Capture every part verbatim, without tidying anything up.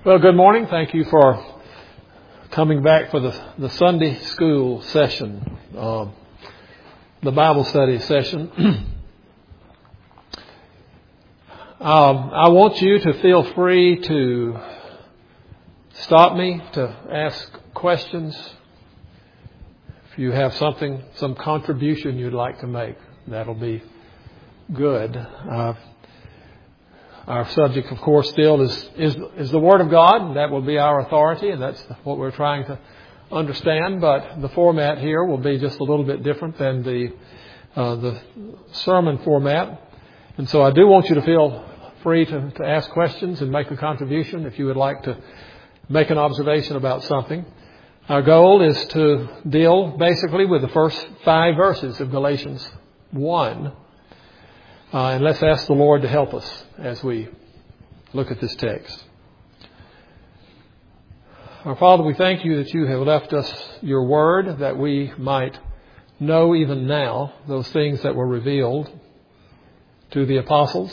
Well, good morning. Thank you for coming back for the, the Sunday school session, uh, the Bible study session. um, I want you to feel free to stop me, to ask questions. If you have something, some contribution you'd like to make, that'll be good. Uh, Our subject, of course, still is, is is the Word of God. That will be our authority, and that's what we're trying to understand. But the format here will be just a little bit different than the uh, the sermon format. And so I do want you to feel free to, to ask questions and make a contribution if you would like to make an observation about something. Our goal is to deal basically with the first five verses of Galatians one. Uh, and let's ask the Lord to help us as we look at this text. Our Father, we thank you that you have left us your word, that we might know even now those things that were revealed to the apostles,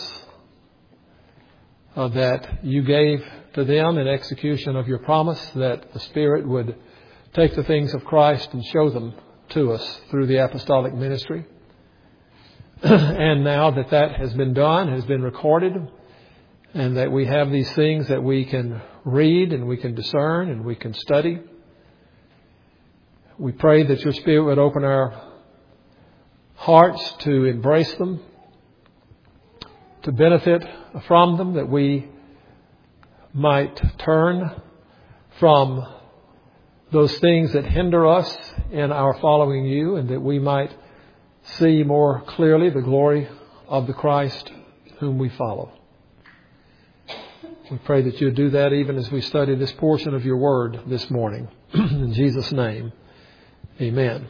uh, that you gave to them in execution of your promise, that the Spirit would take the things of Christ and show them to us through the apostolic ministry. And now that that has been done, has been recorded, and that we have these things that we can read and we can discern and we can study, we pray that your Spirit would open our hearts to embrace them, to benefit from them, that we might turn from those things that hinder us in our following you, and that we might see more clearly the glory of the Christ whom we follow. We pray that you'll do that even as we study this portion of your word this morning. In Jesus' name, amen.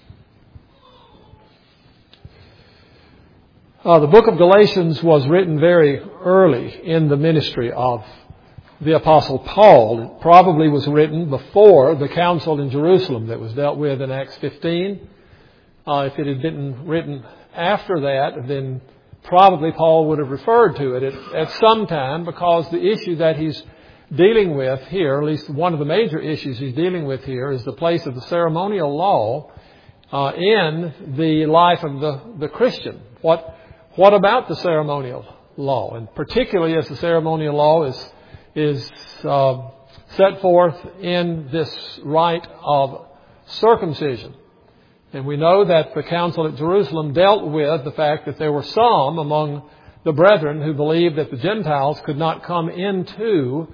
Uh, the book of Galatians was written very early in the ministry of the Apostle Paul. It probably was written before the council in Jerusalem that was dealt with in Acts fifteen. Uh, if it had been written after that, then probably Paul would have referred to it at, at some time, because the issue that he's dealing with here, at least one of the major issues he's dealing with here, is the place of the ceremonial law uh, in the life of the, the Christian. What what about the ceremonial law? And particularly as the ceremonial law is, is uh, set forth in this rite of circumcision. And we know that the council at Jerusalem dealt with the fact that there were some among the brethren who believed that the Gentiles could not come into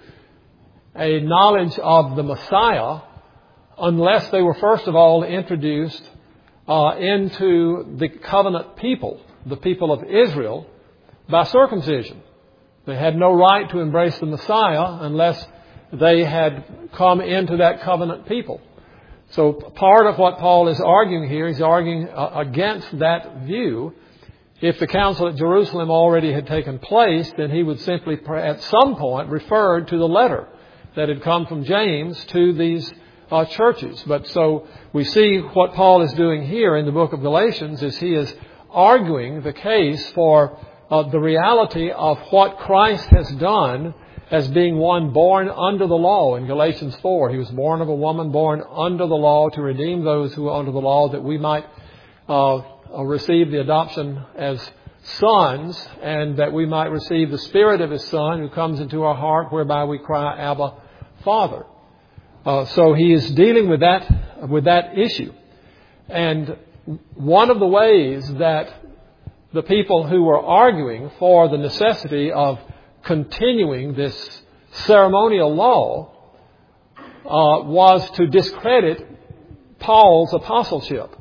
a knowledge of the Messiah unless they were first of all introduced uh, into the covenant people, the people of Israel, by circumcision. They had no right to embrace the Messiah unless they had come into that covenant people. So part of what Paul is arguing here, he's arguing against that view. If the council at Jerusalem already had taken place, then he would simply at some point refer to the letter that had come from James to these uh, churches. But so we see what Paul is doing here in the book of Galatians is he is arguing the case for uh, the reality of what Christ has done as being one born under the law. In Galatians four, he was born of a woman born under the law to redeem those who are under the law, that we might uh, receive the adoption as sons, and that we might receive the Spirit of His Son who comes into our heart, whereby we cry, Abba, Father. Uh, so he is dealing with that with that issue. And one of the ways that the people who were arguing for the necessity of continuing this ceremonial law uh, was to discredit Paul's apostleship.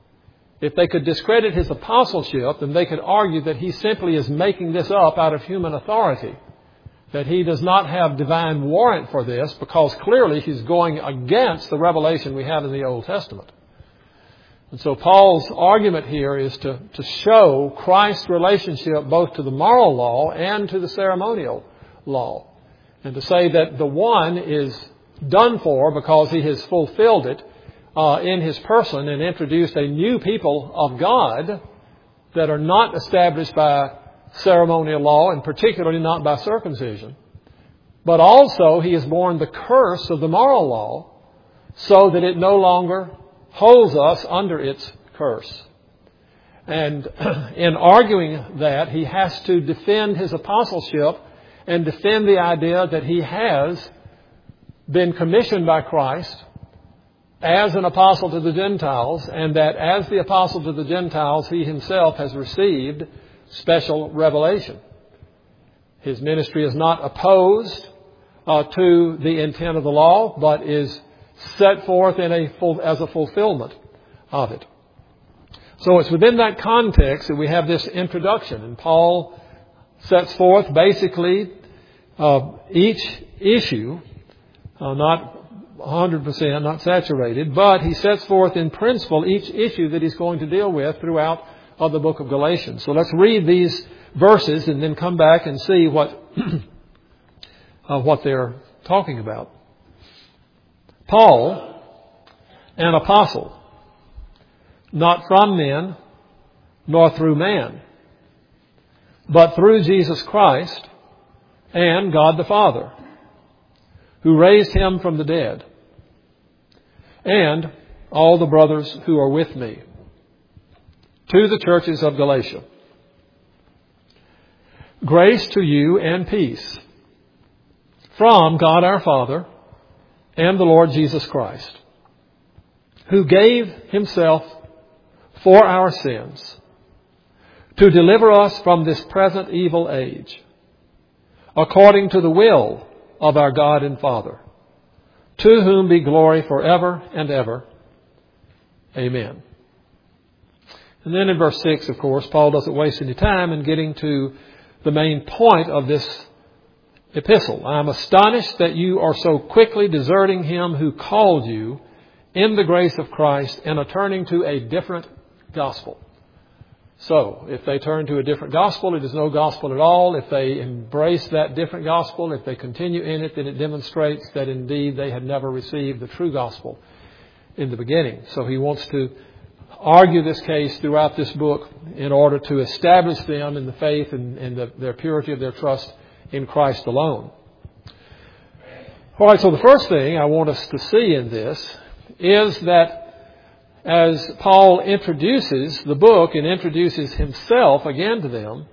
If they could discredit his apostleship, then they could argue that he simply is making this up out of human authority, that he does not have divine warrant for this, because clearly he's going against the revelation we have in the Old Testament. And so Paul's argument here is to, to show Christ's relationship both to the moral law and to the ceremonial law. And to say that the one is done for because he has fulfilled it uh, in his person and introduced a new people of God that are not established by ceremonial law, and particularly not by circumcision. but also He has borne the curse of the moral law so that it no longer holds us under its curse. And in arguing that, He has to defend His apostleship and defend the idea that He has been commissioned by Christ as an apostle to the Gentiles, and that as the apostle to the Gentiles, He Himself has received special revelation. His ministry is not opposed uh, to the intent of the law, but is set forth in a full, as a fulfillment of it. So it's within that context that we have this introduction, and Paul sets forth basically uh, each issue, uh, not one hundred percent, not saturated, but he sets forth in principle each issue that he's going to deal with throughout uh, the book of Galatians. So let's read these verses and then come back and see what uh, what they're talking about. Paul, an apostle, not from men, nor through man, but through Jesus Christ and God the Father, who raised Him from the dead, and all the brothers who are with me, to the churches of Galatia. Grace to you and peace from God our Father and the Lord Jesus Christ, who gave Himself for our sins to deliver us from this present evil age, according to the will of our God and Father, to whom be glory forever and ever. Amen. And then in verse six, of course, Paul doesn't waste any time in getting to the main point of this epistle. I am astonished that you are so quickly deserting Him who called you in the grace of Christ and are turning to a different gospel. So, if they turn to a different gospel, it is no gospel at all. If they embrace that different gospel, if they continue in it, then it demonstrates that indeed they had never received the true gospel in the beginning. So he wants to argue this case throughout this book in order to establish them in the faith and, and the, their purity of their trust in Christ alone. All right, so the first thing I want us to see in this is that as Paul introduces the book and introduces himself again to them,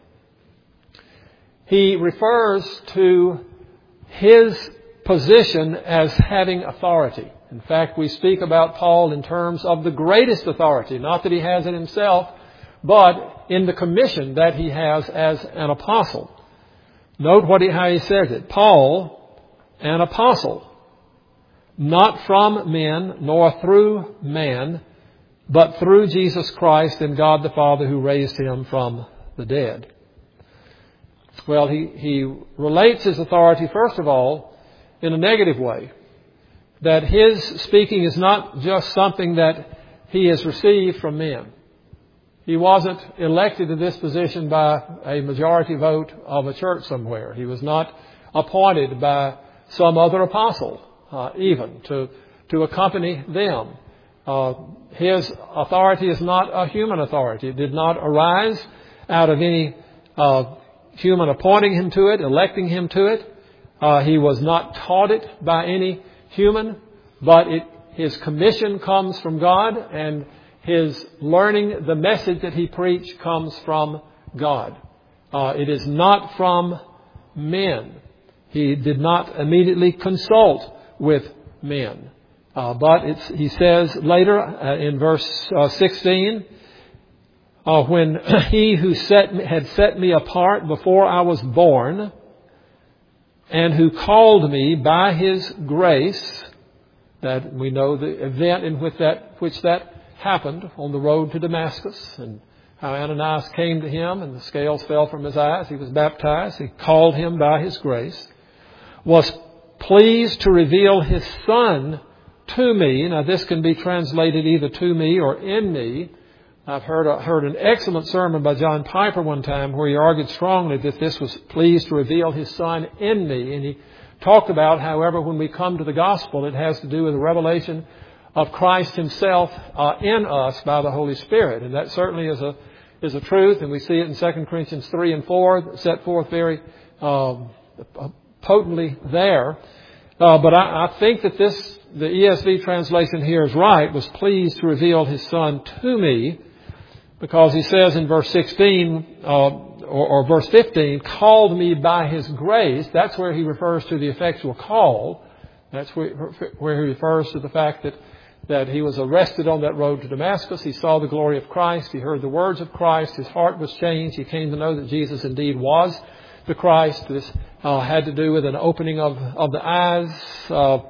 he refers to his position as having authority. In fact, we speak about Paul in terms of the greatest authority, not that he has it himself, but in the commission that he has as an apostle. Note what he, how he says it. Paul, an apostle, not from men nor through man, but through Jesus Christ and God the Father who raised Him from the dead. Well, he, he relates his authority, first of all, in a negative way. That his speaking is not just something that he has received from men. He wasn't elected to this position by a majority vote of a church somewhere. He was not appointed by some other apostle, uh, even, to, to accompany them. Uh, his authority is not a human authority. It did not arise out of any uh, human appointing him to it, electing him to it. Uh, he was not taught it by any human, but it, his commission comes from God, and his learning the message that he preached comes from God. Uh, it is not from men. He did not immediately consult with men. Uh, but it's, he says later uh, in verse uh, sixteen, uh, when he who set me, had set me apart before I was born, and who called me by His grace, that we know the event in which that, which that happened on the road to Damascus, and how Ananias came to him and the scales fell from his eyes. He was baptized. He called him by His grace, was pleased to reveal His Son to me. Now, this can be translated either to me or in me. I've heard a, heard an excellent sermon by John Piper one time where he argued strongly that this was pleased to reveal His Son in me. And he talked about, however, when we come to the gospel, it has to do with the revelation of Christ Himself uh, in us by the Holy Spirit. And that certainly is a is a truth. And we see it in Second Corinthians three and four, set forth very um, potently there. Uh, but I, I think that this, the E S V translation here is right, was pleased to reveal His Son to me, because He says in verse sixteen, uh, or, or verse fifteen, called me by His grace. That's where He refers to the effectual call. That's where, where He refers to the fact that, that He was arrested on that road to Damascus. He saw the glory of Christ. He heard the words of Christ. His heart was changed. He came to know that Jesus indeed was the Christ. This uh, had to do with an opening of, of the eyes. Uh,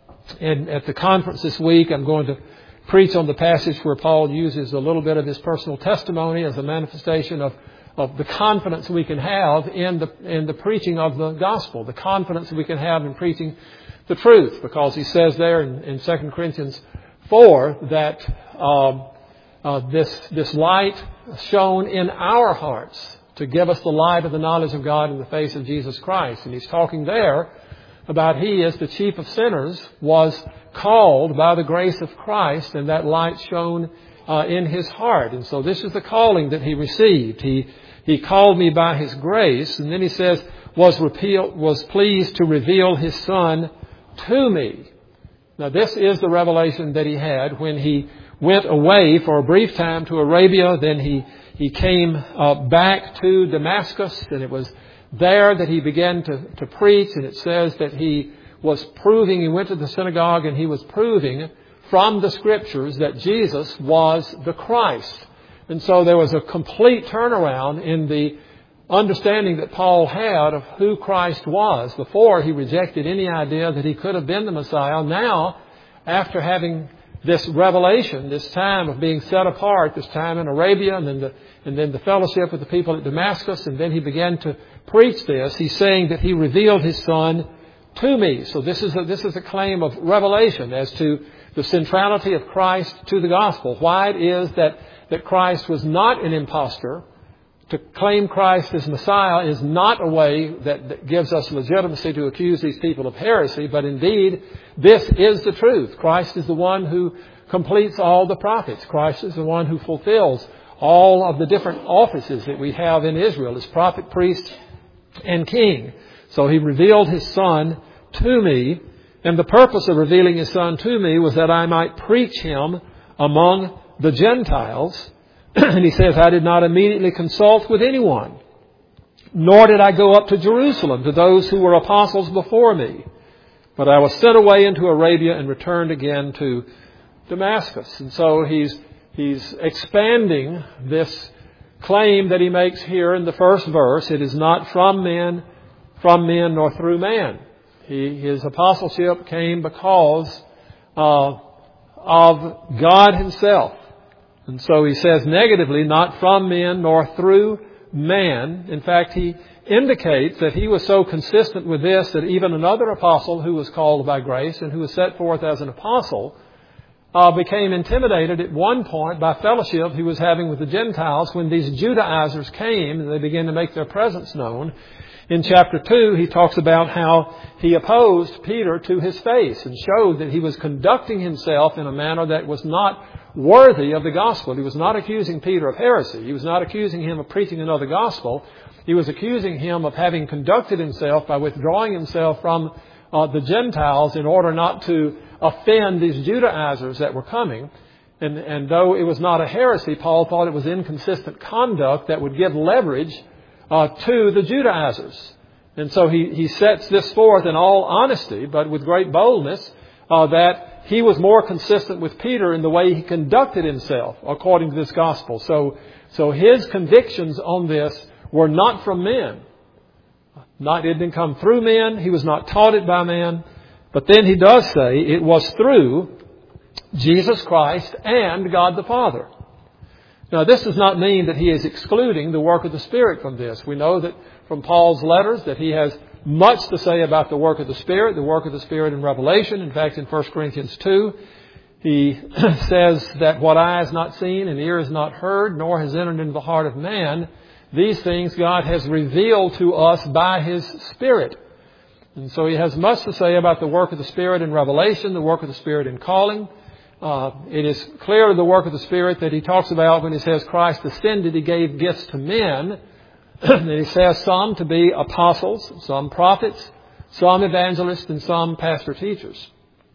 and at the conference this week, I'm going to preach on the passage where Paul uses a little bit of his personal testimony as a manifestation of, of the confidence we can have in the, in the preaching of the gospel, the confidence we can have in preaching the truth, because he says there in, in Second Corinthians four that um, uh, this, this light shone in our hearts to give us the light of the knowledge of God in the face of Jesus Christ. And he's talking there about he, as the chief of sinners, was called by the grace of Christ, and that light shone uh, in his heart. And so this is the calling that he received. He he called me by His grace, and then he says, was repeal, was pleased to reveal His Son to me. Now this is the revelation that he had when he went away for a brief time to Arabia. Then he, he came uh, back to Damascus, and it was there that he began to, to preach. And it says that he was proving, he went to the synagogue and he was proving from the Scriptures that Jesus was the Christ. And so there was a complete turnaround in the understanding that Paul had of who Christ was. Before, he rejected any idea that he could have been the Messiah. Now, after having this revelation, this time of being set apart, this time in Arabia, and then the, and then the fellowship with the people at Damascus, and then he began to preach this, he's saying that he revealed his Son to me. So this is a, this is a claim of revelation as to the centrality of Christ to the gospel. Why it is that, that Christ was not an impostor. To claim Christ as Messiah is not a way that, that gives us legitimacy to accuse these people of heresy, but indeed, this is the truth. Christ is the one who completes all the prophets. Christ is the one who fulfills all of the different offices that we have in Israel as prophet, priest, and king. So he revealed his Son to me, and the purpose of revealing his Son to me was that I might preach him among the Gentiles. And he says, I did not immediately consult with anyone, nor did I go up to Jerusalem to those who were apostles before me. But I was sent away into Arabia and returned again to Damascus. And so he's, he's expanding this claim that he makes here in the first verse. It is not from men, from men nor through man. He, his apostleship came because uh, of God Himself. And so he says negatively, not from men nor through man. In fact, he indicates that he was so consistent with this that even another apostle who was called by grace and who was set forth as an apostle uh, became intimidated at one point by fellowship he was having with the Gentiles when these Judaizers came and they began to make their presence known. In chapter two, he talks about how he opposed Peter to his face and showed that he was conducting himself in a manner that was not worthy of the gospel. He was not accusing Peter of heresy. He was not accusing him of preaching another gospel. He was accusing him of having conducted himself by withdrawing himself from uh, the Gentiles in order not to offend these Judaizers that were coming. And, and though it was not a heresy, Paul thought it was inconsistent conduct that would give leverage uh, to the Judaizers. And so he, he sets this forth in all honesty, but with great boldness, uh, that he was more consistent with Peter in the way he conducted himself according to this gospel. So, so his convictions on this were not from men. Not, it didn't come through men. He was not taught it by man. But then he does say it was through Jesus Christ and God the Father. Now, this does not mean that he is excluding the work of the Spirit from this. We know that from Paul's letters that he has much to say about the work of the Spirit, the work of the Spirit in Revelation. In fact, in First Corinthians two, he says that what eye has not seen and ear has not heard, nor has entered into the heart of man, these things God has revealed to us by His Spirit. And so he has much to say about the work of the Spirit in Revelation, the work of the Spirit in calling. Uh, it is clear the work of the Spirit that he talks about when he says Christ ascended, He gave gifts to men. And he says some to be apostles, some prophets, some evangelists, and some pastor teachers.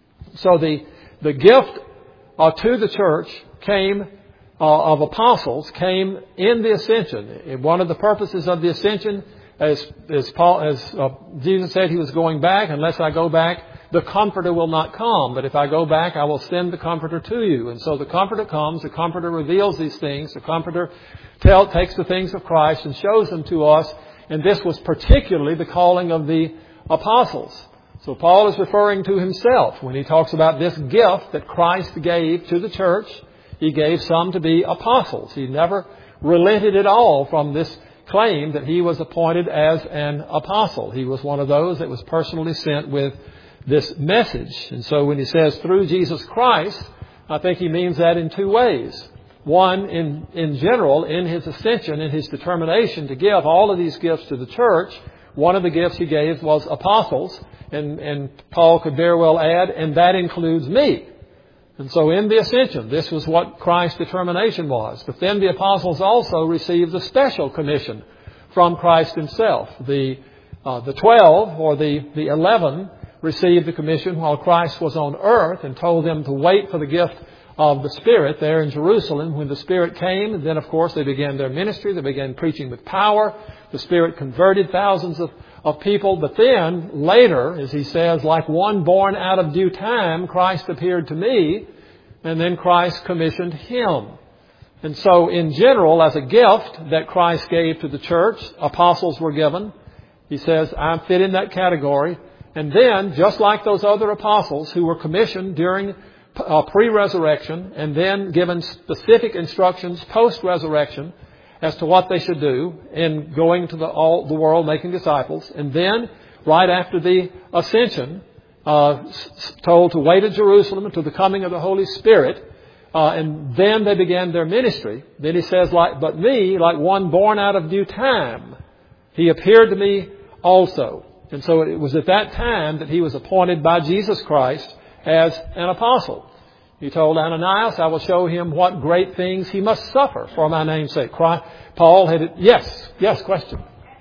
So the, the gift uh, to the church came uh, of apostles came in the ascension. One of the purposes of the ascension, as, as, Paul, as uh, Jesus said he was going back, unless I go back, the Comforter will not come. But if I go back, I will send the Comforter to you. And so the Comforter comes, the Comforter reveals these things, the Comforter tell, takes the things of Christ and shows them to us. And this was particularly the calling of the apostles. So Paul is referring to himself when he talks about this gift that Christ gave to the church. He gave some to be apostles. He never relented at all from this claim that he was appointed as an apostle. He was one of those that was personally sent with this message. And so when he says through Jesus Christ, I think he means that in two ways. One, in, in general, in his ascension, in his determination to give all of these gifts to the church, one of the gifts he gave was apostles. And, and Paul could very well add, and that includes me. And so in the ascension, this was what Christ's determination was. But then the apostles also received the special commission from Christ himself. The, uh, the twelve, or the, the eleven, received the commission while Christ was on earth and told them to wait for the gift of the Spirit there in Jerusalem. When the Spirit came, and then of course they began their ministry. They began preaching with power. The Spirit converted thousands of, of people. But then later, as he says, like one born out of due time, Christ appeared to me, and then Christ commissioned him. And so in general, as a gift that Christ gave to the church, apostles were given. He says, I fit in that category. And then, just like those other apostles who were commissioned during uh, pre-resurrection and then given specific instructions post-resurrection as to what they should do in going to the, all, the world making disciples, and then right after the ascension, uh, told to wait at Jerusalem until the coming of the Holy Spirit, uh, and then they began their ministry. Then he says, like, but me, like one born out of due time, he appeared to me also. And so it was at that time that he was appointed by Jesus Christ as an apostle. He told Ananias, I will show him what great things he must suffer for my name's sake. Paul had, yes, yes, question.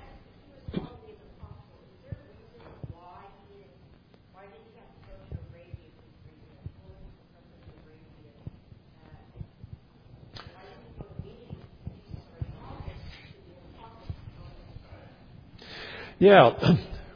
Yeah.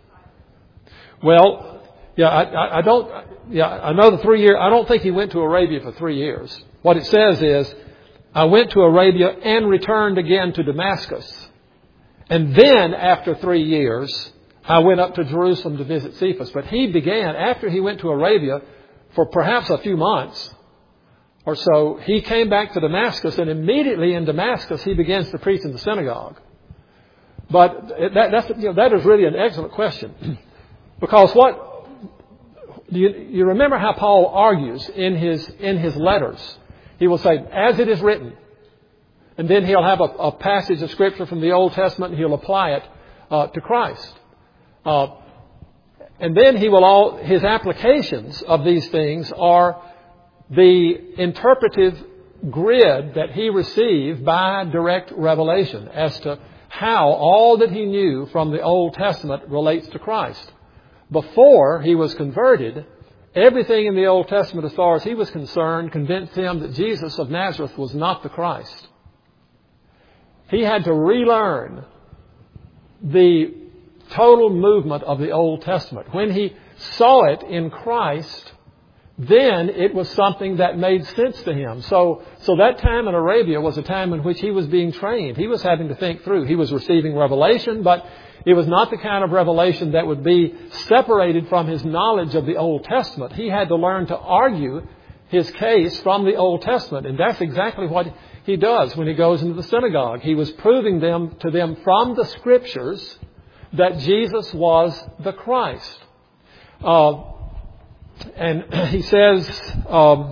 Well, yeah, I, I don't, yeah, I know the three year, I don't think he went to Arabia for three years. What it says is, I went to Arabia and returned again to Damascus. And then after three years, I went up to Jerusalem to visit Cephas. But he began, after he went to Arabia for perhaps a few months or so, he came back to Damascus, and immediately in Damascus, he begins to preach in the synagogue. But that, that's, you know, that is really an excellent question. Because what, do you, you remember how Paul argues in his, in his letters? He will say, as it is written. And then he'll have a, a passage of Scripture from the Old Testament and he'll apply it uh, to Christ. Uh, and then he will all, his applications of these things are the interpretive grid that he received by direct revelation as to how all that he knew from the Old Testament relates to Christ. Before he was converted, everything in the Old Testament, as far as he was concerned, convinced him that Jesus of Nazareth was not the Christ. He had to relearn the total movement of the Old Testament. When he saw it in Christ, then it was something that made sense to him. So, so that time in Arabia was a time in which he was being trained. He was having to think through. He was receiving revelation, but it was not the kind of revelation that would be separated from his knowledge of the Old Testament. He had to learn to argue his case from the Old Testament. And that's exactly what he does when he goes into the synagogue. He was proving them to them from the Scriptures that Jesus was the Christ. Uh, and he says um,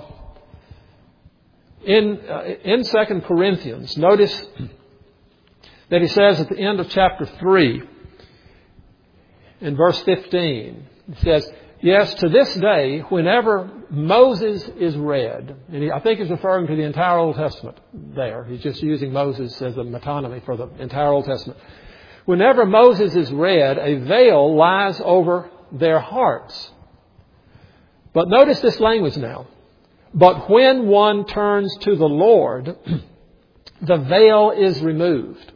in, uh, in Second Corinthians, notice that he says at the end of chapter three, in verse fifteen, it says, yes, to this day, whenever Moses is read, and he, I think he's referring to the entire Old Testament there. He's just using Moses as a metonymy for the entire Old Testament. Whenever Moses is read, a veil lies over their hearts. But notice this language now. But when one turns to the Lord, the veil is removed.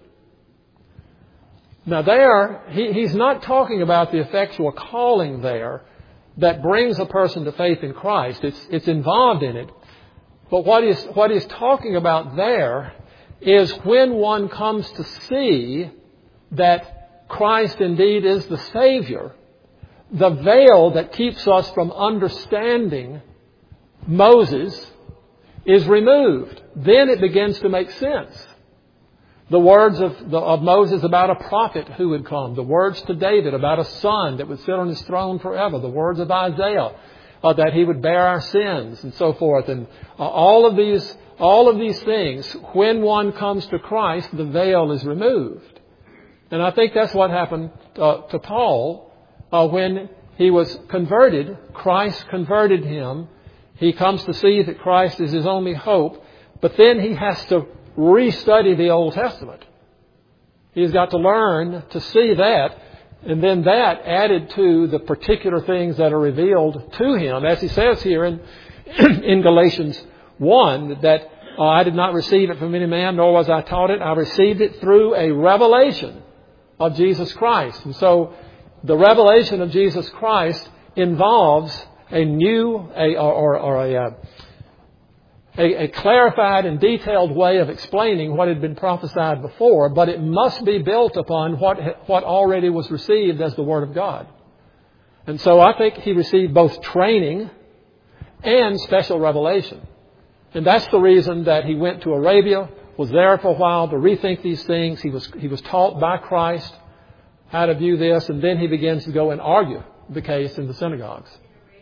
Now there, he, he's not talking about the effectual calling there that brings a person to faith in Christ. It's, it's involved in it. But what he's, what he's talking about there is when one comes to see that Christ indeed is the Savior, the veil that keeps us from understanding Moses is removed. Then it begins to make sense. The words of, the, of Moses about a prophet who would come. The words to David about a son that would sit on his throne forever. The words of Isaiah uh, that he would bear our sins and so forth. And uh, all of these, all of these things, when one comes to Christ, the veil is removed. And I think that's what happened uh, to Paul uh, when he was converted. Christ converted him. He comes to see that Christ is his only hope. But then he has to restudy the Old Testament. He's got to learn to see that, and then that added to the particular things that are revealed to him, as he says here in in Galatians one, that uh, I did not receive it from any man, nor was I taught it. I received it through a revelation of Jesus Christ. And so the revelation of Jesus Christ involves a new, a, or, or a, uh, A, a clarified and detailed way of explaining what had been prophesied before, but it must be built upon what, what already was received as the Word of God. And so I think he received both training and special revelation. And that's the reason that he went to Arabia, was there for a while to rethink these things. He was, he was taught by Christ how to view this, and then he begins to go and argue the case in the synagogues.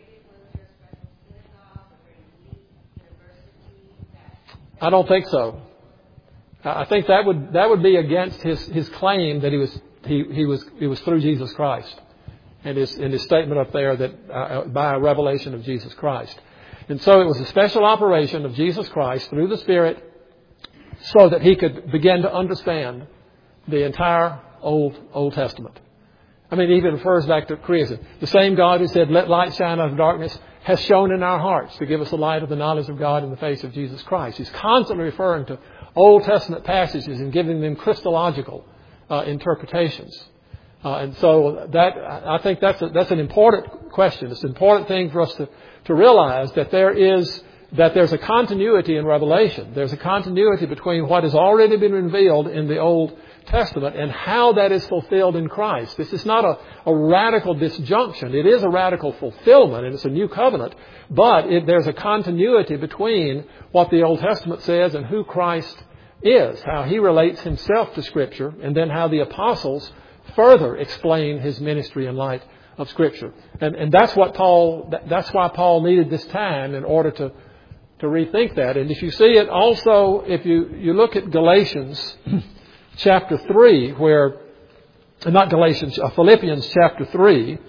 I don't think so. I think that would that would be against his, his claim that he was he, he was it was through Jesus Christ, and his in his statement up there that uh, by a revelation of Jesus Christ. And so it was a special operation of Jesus Christ through the Spirit, so that he could begin to understand the entire Old Old Testament. I mean, it even refers back to creation. The same God who said, "Let light shine out of darkness," has shone in our hearts to give us the light of the knowledge of God in the face of Jesus Christ. He's constantly referring to Old Testament passages and giving them Christological uh, interpretations. Uh, and so that I think that's a, that's an important question. It's an important thing for us to, to realize that there is that there's a continuity in Revelation. There's a continuity between what has already been revealed in the Old Testament and how that is fulfilled in Christ. This is not a, a radical disjunction. It is a radical fulfillment, and it's a new covenant. But it, there's a continuity between what the Old Testament says and who Christ is, how he relates himself to Scripture, and then how the apostles further explain his ministry in light of Scripture. And, and that's what Paul. That's why Paul needed this time in order to to rethink that. And if you see it also, if you, you look at Galatians chapter three, where, not Galatians, uh, Philippians chapter three,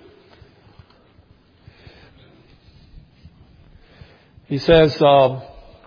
he says, uh,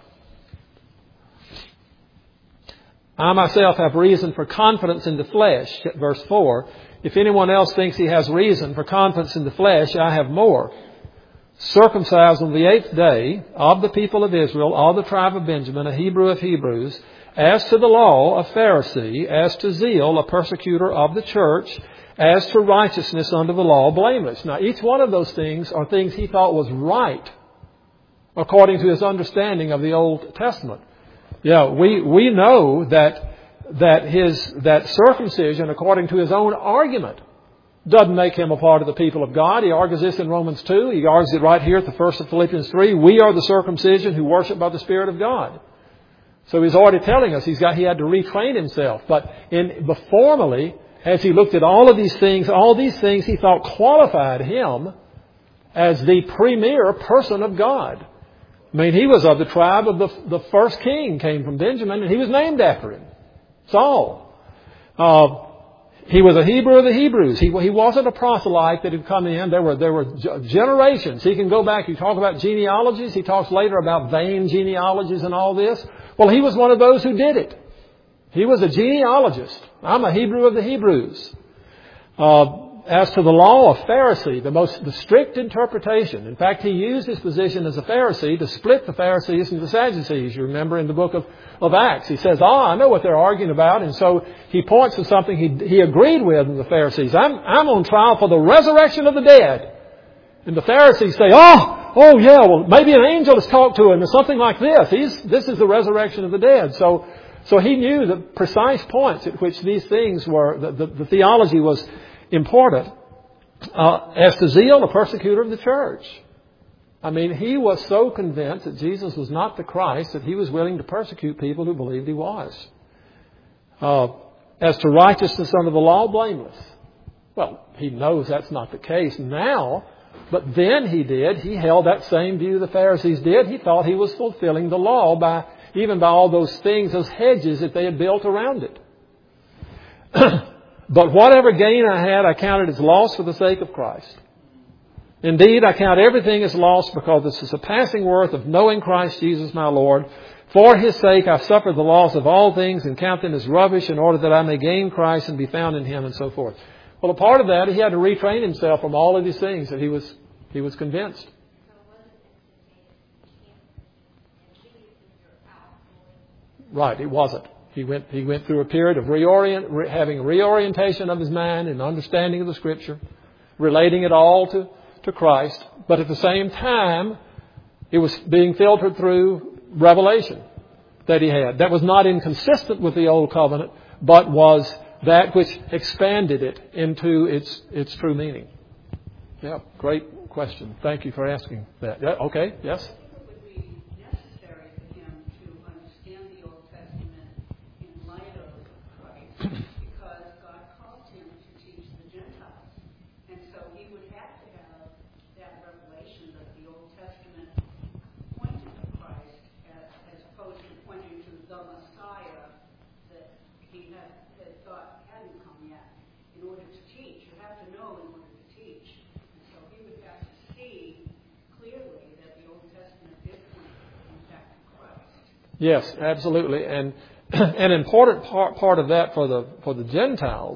I myself have reason for confidence in the flesh, verse four. If anyone else thinks he has reason for confidence in the flesh, I have more. Circumcised on the eighth day, of the people of Israel, of the tribe of Benjamin, a Hebrew of Hebrews, as to the law, a Pharisee, as to zeal, a persecutor of the church, as to righteousness under the law, blameless. Now, each one of those things are things he thought was right, according to his understanding of the Old Testament. Yeah, we, we know that, that his, that circumcision, according to his own argument, doesn't make him a part of the people of God. He argues this in Romans two. He argues it right here at the first of Philippians three. We are the circumcision who worship by the Spirit of God. So he's already telling us he's got he had to retrain himself. But in but formally, as he looked at all of these things, all these things he thought qualified him as the premier person of God. I mean, he was of the tribe of the the first king, came from Benjamin, and he was named after him, Saul. Uh, He was a Hebrew of the Hebrews. He, he wasn't a proselyte that had come in. There were, there were generations. He can go back. You talk about genealogies. He talks later about vain genealogies and all this. Well, he was one of those who did it. He was a genealogist. I'm a Hebrew of the Hebrews. Uh, as to the law, a Pharisee, the most the strict interpretation. In fact, he used his position as a Pharisee to split the Pharisees and the Sadducees. You remember in the book of, of Acts. He says, oh, I know what they're arguing about. And so he points to something he, he agreed with in the Pharisees. I'm, I'm on trial for the resurrection of the dead. And the Pharisees say, oh, oh yeah, well, maybe an angel has talked to him or something like this. He's, this is the resurrection of the dead. So, so he knew the precise points at which these things were, the, the, the theology was important. Uh, as to zeal, a persecutor of the church. I mean, he was so convinced that Jesus was not the Christ that he was willing to persecute people who believed he was. Uh, as to righteousness under the law, blameless. Well, he knows that's not the case now, but then he did. He held that same view the Pharisees did. He thought he was fulfilling the law by even by all those things, those hedges that they had built around it. But whatever gain I had, I counted as loss for the sake of Christ. Indeed, I count everything as loss because it's the surpassing worth of knowing Christ Jesus my Lord. For His sake I've suffered the loss of all things and count them as rubbish in order that I may gain Christ and be found in Him, and so forth. Well, a part of that, he had to retrain himself from all of these things that he was he was convinced. Right, it wasn't. He went he went through a period of reorient, re, having a reorientation of his mind and understanding of the Scripture, relating it all to, to Christ. But at the same time, it was being filtered through revelation that he had. That was not inconsistent with the Old Covenant, but was that which expanded it into its its true meaning. Yeah, great question. Thank you for asking that. Yeah, okay, yes? Because God called him to teach the Gentiles. And so he would have to have that revelation that the Old Testament pointed to Christ as, as opposed to pointing to the Messiah that he had, had thought hadn't come yet. In order to teach, you have to know in order to teach. And so he would have to see clearly that the Old Testament did point in fact to Christ. Yes, absolutely. And an important part, part of that for the for the Gentiles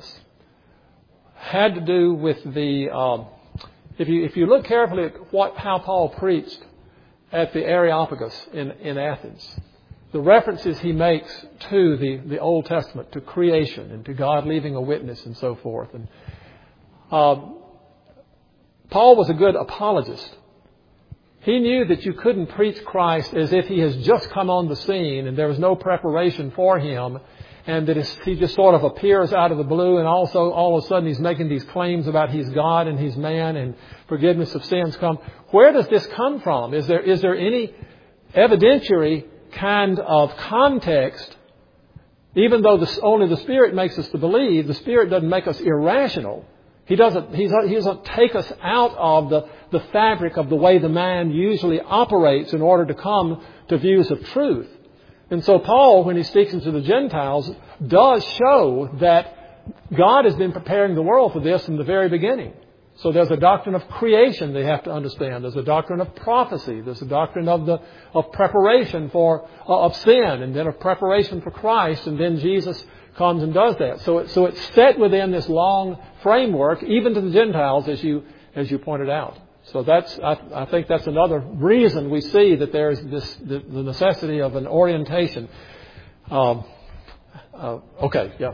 had to do with the um, if you if you look carefully at what how Paul preached at the Areopagus in, in Athens, the references he makes to the, the Old Testament, to creation and to God leaving a witness and so forth. And um, Paul was a good apologist. He knew that you couldn't preach Christ as if He has just come on the scene and there was no preparation for Him, and that He just sort of appears out of the blue, and also all of a sudden He's making these claims about He's God and He's man and forgiveness of sins come. Where does this come from? Is there is there any evidentiary kind of context? Even though the, only the Spirit makes us to believe, the Spirit doesn't make us irrational. He doesn't, he doesn't take us out of the, the fabric of the way the mind usually operates in order to come to views of truth. And so Paul, when he speaks to the Gentiles, does show that God has been preparing the world for this from the very beginning. So there's a doctrine of creation they have to understand. There's a doctrine of prophecy. There's a doctrine of the of preparation for uh, of sin, and then of preparation for Christ, and then Jesus comes and does that. So it, so it's set within this long framework, even to the Gentiles, as you as you pointed out. So that's I, I think that's another reason we see that there is this the, the necessity of an orientation. Um, uh, okay, yeah.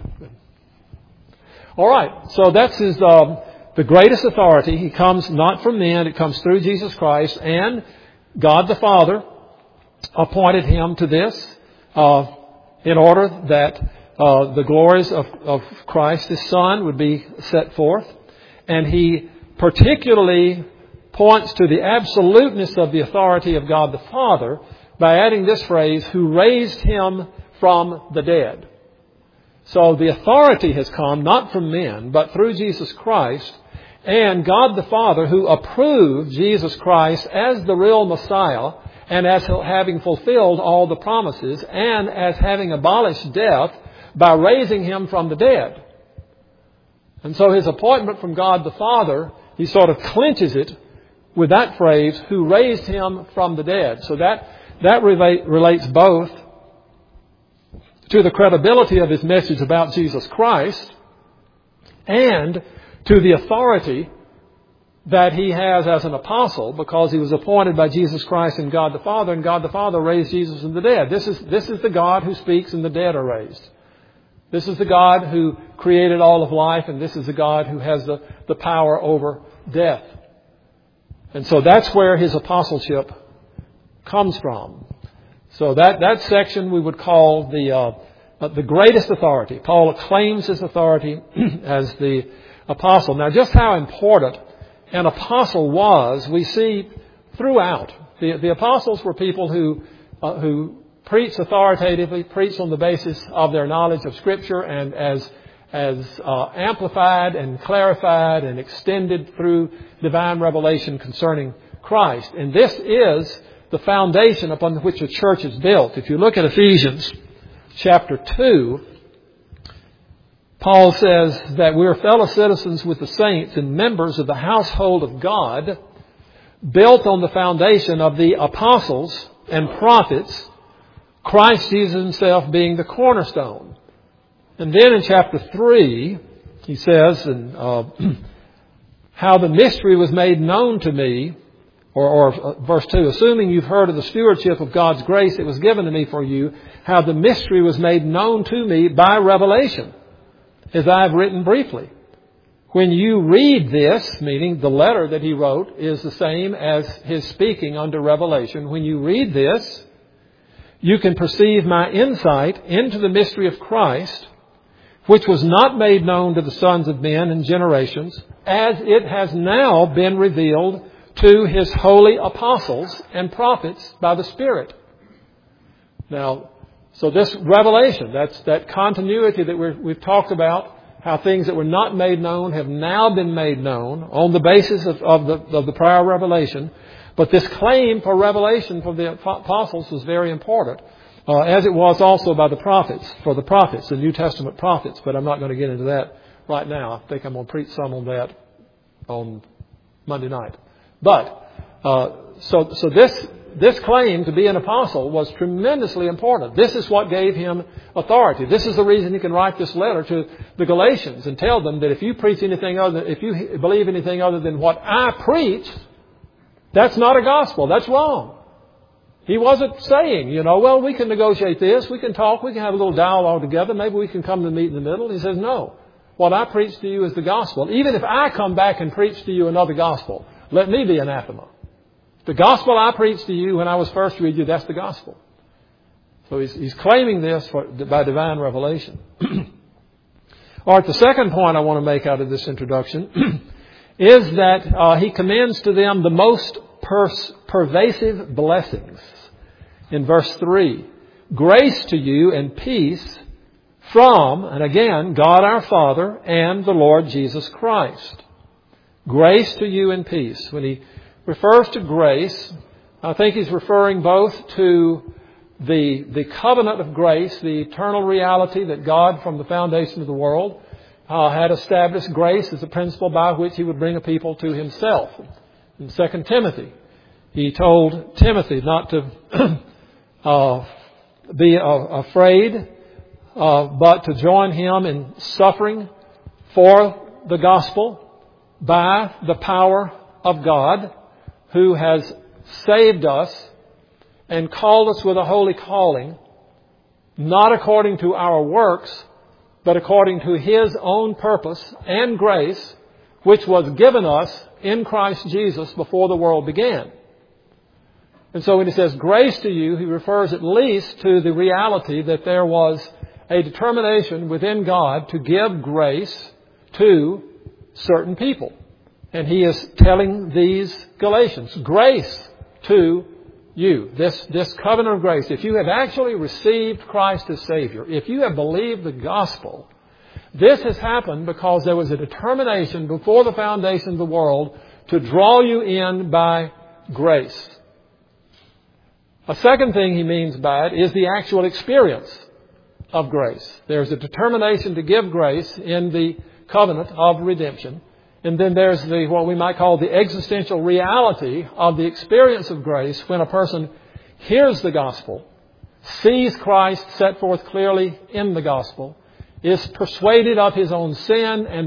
All right. So that's his um, the greatest authority. He comes not from men; it comes through Jesus Christ, and God the Father appointed him to this uh, in order that Uh, the glories of, of Christ, His Son, would be set forth. And He particularly points to the absoluteness of the authority of God the Father by adding this phrase, who raised Him from the dead. So the authority has come not from men, but through Jesus Christ. And God the Father, who approved Jesus Christ as the real Messiah, and as having fulfilled all the promises, and as having abolished death, by raising Him from the dead. And so His appointment from God the Father, He sort of clinches it with that phrase, who raised Him from the dead. So that, that relate, relates both to the credibility of His message about Jesus Christ and to the authority that he has as an apostle, because he was appointed by Jesus Christ and God the Father, and God the Father raised Jesus from the dead. This is, this is the God who speaks and the dead are raised. This is the God who created all of life, and this is the God who has the, the power over death. And so that's where his apostleship comes from. So that, that section we would call the, uh, the greatest authority. Paul claims his authority as the apostle. Now, just how important an apostle was, we see throughout. The, the apostles were people who, uh, who preached authoritatively, preached on the basis of their knowledge of Scripture, and as, as uh, amplified and clarified and extended through divine revelation concerning Christ. And this is the foundation upon which the church is built. If you look at Ephesians chapter two, Paul says that we are fellow citizens with the saints and members of the household of God, built on the foundation of the apostles and prophets, Christ Jesus himself being the cornerstone. And then in chapter three, he says, and, uh, how the mystery was made known to me, or, or verse two, assuming you've heard of the stewardship of God's grace that was given to me for you, how the mystery was made known to me by revelation, as I have written briefly. When you read this, meaning the letter that he wrote is the same as his speaking under revelation. When you read this, you can perceive my insight into the mystery of Christ, which was not made known to the sons of men in generations, as it has now been revealed to his holy apostles and prophets by the Spirit. Now, so this revelation, that's that continuity that we're, we've talked about, how things that were not made known have now been made known on the basis of, of, the, of the prior revelation. But this claim for revelation from the apostles was very important, uh, as it was also by the prophets, for the prophets, the New Testament prophets. But I'm not going to get into that right now. I think I'm going to preach some on that on Monday night. But uh, so so this this claim to be an apostle was tremendously important. This is what gave him authority. This is the reason he can write this letter to the Galatians and tell them that if you preach anything other, if you believe anything other than what I preach, that's not a gospel. That's wrong. He wasn't saying, you know, well, we can negotiate this, we can talk, we can have a little dialogue together, maybe we can come to meet in the middle. He says, no. What I preach to you is the gospel. Even if I come back and preach to you another gospel, let me be anathema. The gospel I preached to you when I was first with you, that's the gospel. So he's, he's claiming this for, by divine revelation. All right, the second point I want to make out of this introduction is that uh, he commends to them the most pers- pervasive blessings. In verse three, grace to you and peace from, and again, God our Father and the Lord Jesus Christ. Grace to you and peace. When he refers to grace, I think he's referring both to the, the covenant of grace, the eternal reality that God from the foundation of the world uh, had established grace as a principle by which he would bring a people to himself. In Second Timothy, he told Timothy not to uh, be uh, afraid, uh, but to join him in suffering for the gospel by the power of God, who has saved us and called us with a holy calling, not according to our works, but according to his own purpose and grace, which was given us in Christ Jesus before the world began. And so when he says grace to you, he refers at least to the reality that there was a determination within God to give grace to certain people. And he is telling these Galatians, grace to you. This, this covenant of grace. If you have actually received Christ as Savior, if you have believed the gospel, this has happened because there was a determination before the foundation of the world to draw you in by grace. A second thing he means by it is the actual experience of grace. There's a determination to give grace in the covenant of redemption. And then there's the what we might call the existential reality of the experience of grace when a person hears the gospel, sees Christ set forth clearly in the gospel, is persuaded of his own sin and that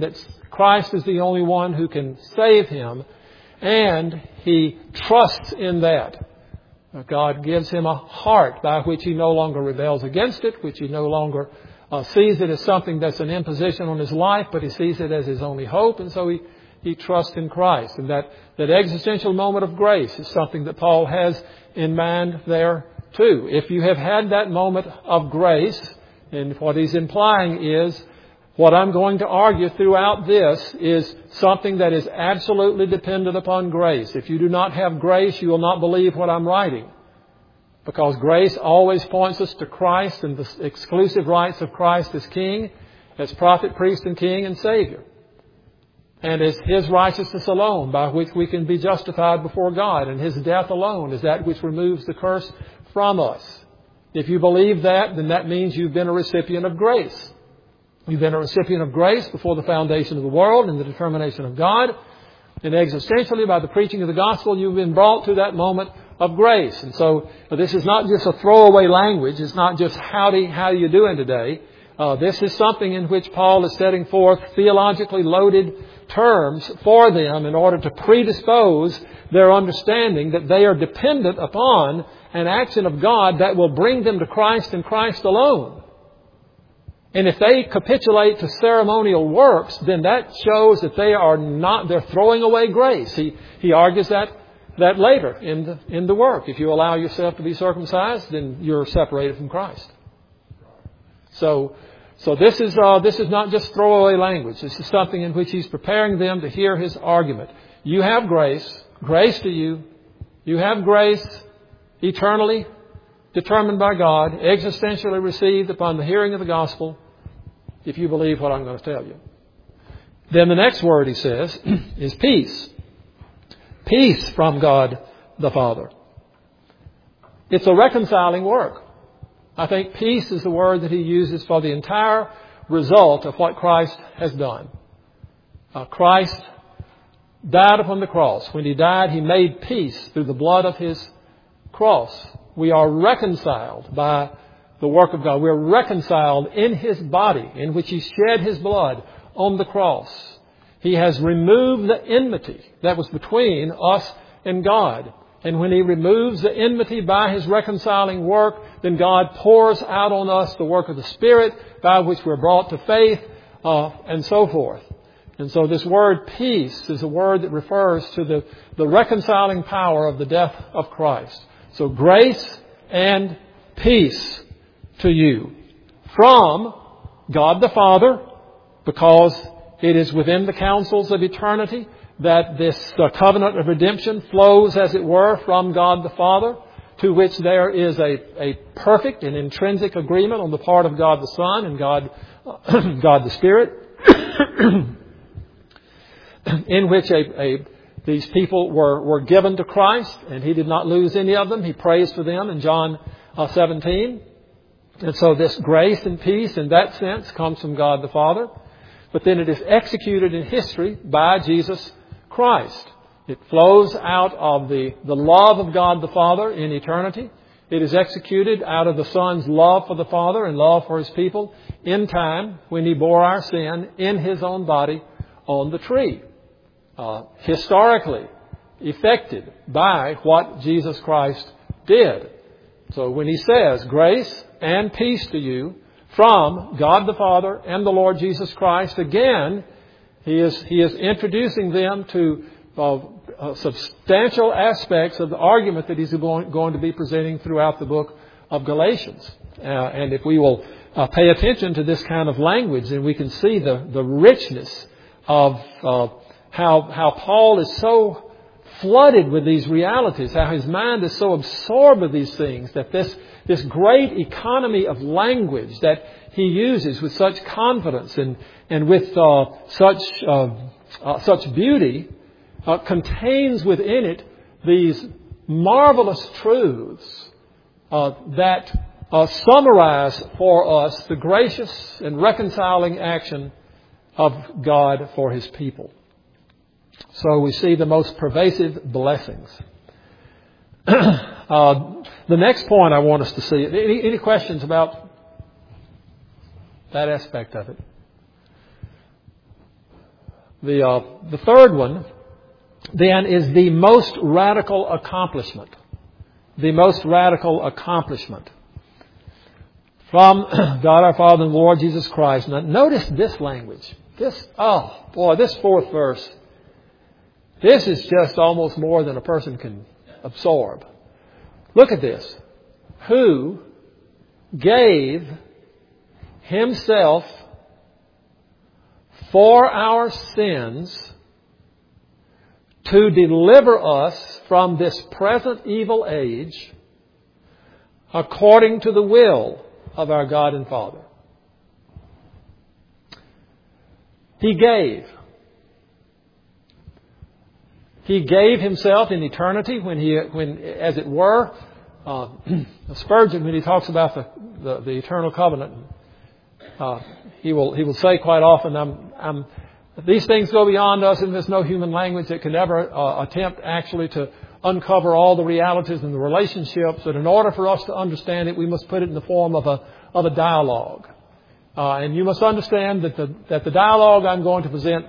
Christ is the only one who can save him, and he trusts in that. God gives him a heart by which he no longer rebels against it, which he no longer uh, sees it as something that's an imposition on his life, but he sees it as his only hope, and so he, he trusts in Christ. And that, that existential moment of grace is something that Paul has in mind there too. If you have had that moment of grace, and what he's implying is, what I'm going to argue throughout this is something that is absolutely dependent upon grace. If you do not have grace, you will not believe what I'm writing. Because grace always points us to Christ and the exclusive rights of Christ as King, as prophet, priest, and King and Savior. And as His righteousness alone by which we can be justified before God, and His death alone is that which removes the curse from us. If you believe that, then that means you've been a recipient of grace. You've been a recipient of grace before the foundation of the world and the determination of God. And existentially, by the preaching of the gospel, you've been brought to that moment of grace. And so this is not just a throwaway language. It's not just howdy, how are you doing today? Uh, this is something in which Paul is setting forth theologically loaded terms for them in order to predispose their understanding that they are dependent upon an action of God that will bring them to Christ and Christ alone. And if they capitulate to ceremonial works, then that shows that they are not, they're throwing away grace. He, he argues that, that later in the, in the work. If you allow yourself to be circumcised, then you're separated from Christ. So, so this is, uh, this is not just throwaway language. This is something in which he's preparing them to hear his argument. You have grace, grace to you. You have grace eternally determined by God, existentially received upon the hearing of the gospel, if you believe what I'm going to tell you. Then the next word he says is peace. Peace from God the Father. It's a reconciling work. I think peace is the word that he uses for the entire result of what Christ has done. Uh, Christ died upon the cross. When He died, He made peace through the blood of His cross. We are reconciled by the work of God. We are reconciled in His body, in which He shed His blood on the cross. He has removed the enmity that was between us and God. And when He removes the enmity by His reconciling work, then God pours out on us the work of the Spirit by which we're brought to faith, uh, and so forth. And so this word peace is a word that refers to the, the reconciling power of the death of Christ. So grace and peace to you from God the Father, because it is within the counsels of eternity that this uh, covenant of redemption flows, as it were, from God the Father, to which there is a, a perfect and intrinsic agreement on the part of God the Son and God, uh, God the Spirit, in which a, a These people were, were given to Christ, and He did not lose any of them. He prays for them in John uh, seventeen. And so this grace and peace in that sense comes from God the Father. But then it is executed in history by Jesus Christ. It flows out of the, the love of God the Father in eternity. It is executed out of the Son's love for the Father and love for His people in time when He bore our sin in His own body on the tree. Uh, historically effected by what Jesus Christ did. So when He says grace and peace to you from God the Father and the Lord Jesus Christ, again, He is, he is introducing them to uh, uh, substantial aspects of the argument that He's going, going to be presenting throughout the book of Galatians. Uh, and if we will uh, pay attention to this kind of language, then we can see the, the richness of uh, How, how Paul is so flooded with these realities, how his mind is so absorbed with these things, that this, this great economy of language that he uses with such confidence and, and with uh, such, uh, uh, such beauty uh, contains within it these marvelous truths uh, that uh, summarize for us the gracious and reconciling action of God for His people. So we see the most pervasive blessings. uh, the next point I want us to see, any, any questions about that aspect of it? The, uh, the third one, then, is the most radical accomplishment. The most radical accomplishment from God our Father and Lord Jesus Christ. Now, notice this language. This, oh, boy, this fourth verse. This is just almost more than a person can absorb. Look at this. Who gave Himself for our sins to deliver us from this present evil age according to the will of our God and Father. He gave. He gave Himself in eternity when He, when, as it were, uh, Spurgeon, when he talks about the, the, the eternal covenant, uh, he will he will say quite often, I'm, I'm, these things go beyond us, and there's no human language that can ever uh, attempt actually to uncover all the realities and the relationships. But in order for us to understand it, we must put it in the form of a of a dialogue. Uh, and you must understand that the that the dialogue I'm going to present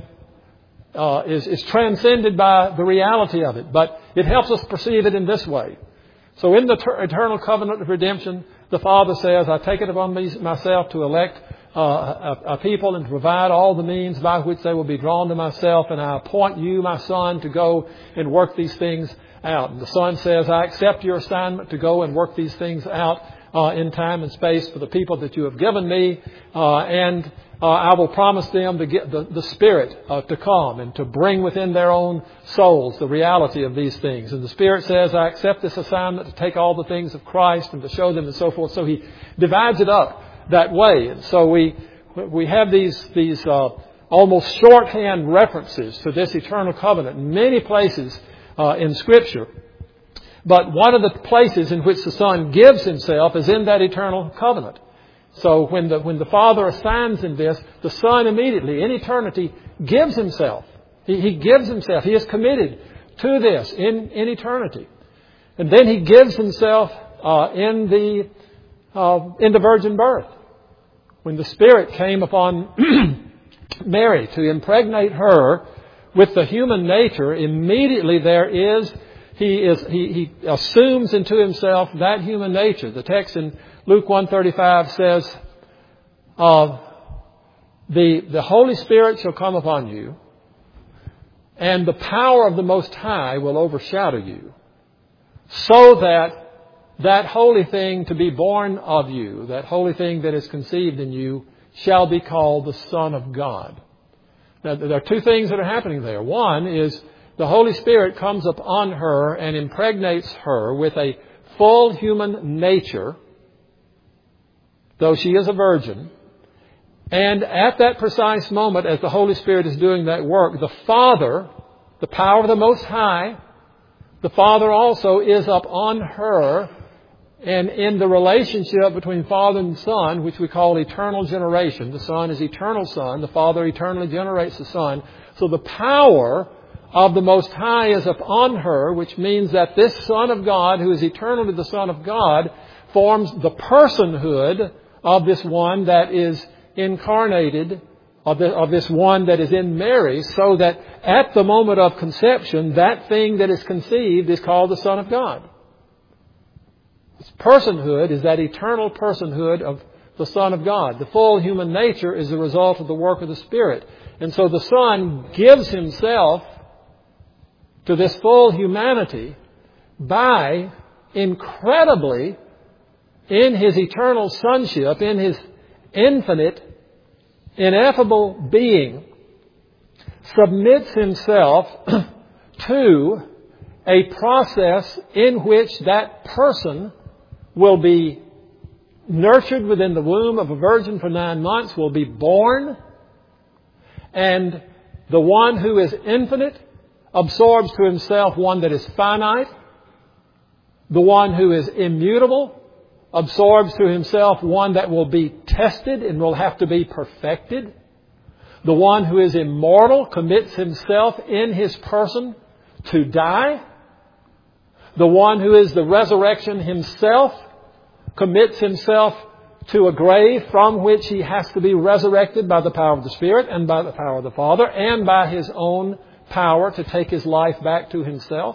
uh, is is transcended by the reality of it, but it helps us perceive it in this way. So, in the ter- eternal covenant of redemption, the Father says, "I take it upon me, myself to elect uh, a, a people and to provide all the means by which they will be drawn to myself, and I appoint you, my Son, to go and work these things out." And the Son says, "I accept your assignment to go and work these things out uh, in time and space for the people that you have given me, uh, and uh, I will promise them to get the, the Spirit uh, to come and to bring within their own souls the reality of these things." And the Spirit says, "I accept this assignment to take all the things of Christ and to show them," and so forth. So He divides it up that way. And so we we have these these uh, almost shorthand references to this eternal covenant in many places uh, in Scripture. But one of the places in which the Son gives Himself is in that eternal covenant. So when the when the Father assigns Him this, the Son immediately, in eternity, gives Himself. He, he gives Himself. He is committed to this in, in eternity. And then He gives Himself uh, in the uh, in the virgin birth. When the Spirit came upon Mary to impregnate her with the human nature, immediately there is He is he, he assumes into Himself that human nature. The text in Luke one thirty-five says, uh, the, the Holy Spirit shall come upon you, and the power of the Most High will overshadow you, so that that holy thing to be born of you, that holy thing that is conceived in you, shall be called the Son of God. Now, there are two things that are happening there. One is the Holy Spirit comes upon her and impregnates her with a full human nature, though she is a virgin. And at that precise moment, as the Holy Spirit is doing that work, the Father, the power of the Most High, the Father also is up on her, and in the relationship between Father and Son, which we call eternal generation. The Son is eternal Son. The Father eternally generates the Son. So the power of the Most High is upon her, which means that this Son of God, who is eternally the Son of God, forms the personhood of this one that is incarnated, of, the, of this one that is in Mary, so that at the moment of conception, that thing that is conceived is called the Son of God. Its personhood is that eternal personhood of the Son of God. The full human nature is the result of the work of the Spirit. And so the Son gives Himself to this full humanity by incredibly, in His eternal sonship, in His infinite, ineffable being, submits Himself to a process in which that person will be nurtured within the womb of a virgin for nine months, will be born, and the one who is infinite absorbs to Himself one that is finite. The one who is immutable absorbs to Himself one that will be tested and will have to be perfected. The one who is immortal commits Himself in His person to die. The one who is the resurrection Himself commits Himself to a grave from which he has to be resurrected by the power of the Spirit and by the power of the Father and by his own power to take his life back to himself.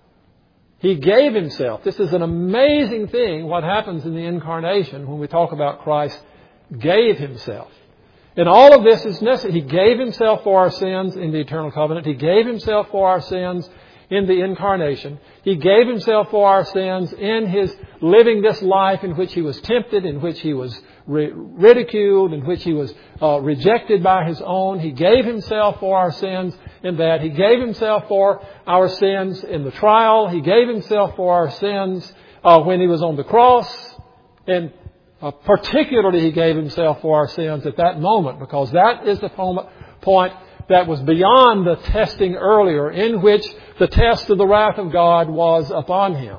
He gave himself. This is an amazing thing, what happens in the incarnation when we talk about Christ gave himself. And all of this is necessary. He gave himself for our sins in the eternal covenant. He gave himself for our sins in the incarnation. He gave himself for our sins in his living this life in which he was tempted, in which he was ri- ridiculed, in which he was uh, rejected by his own. He gave himself for our sins in that. He gave himself for our sins in the trial. He gave himself for our sins uh, when he was on the cross. And uh, particularly he gave himself for our sins at that moment, because that is the point that was beyond the testing earlier, in which the test of the wrath of God was upon him.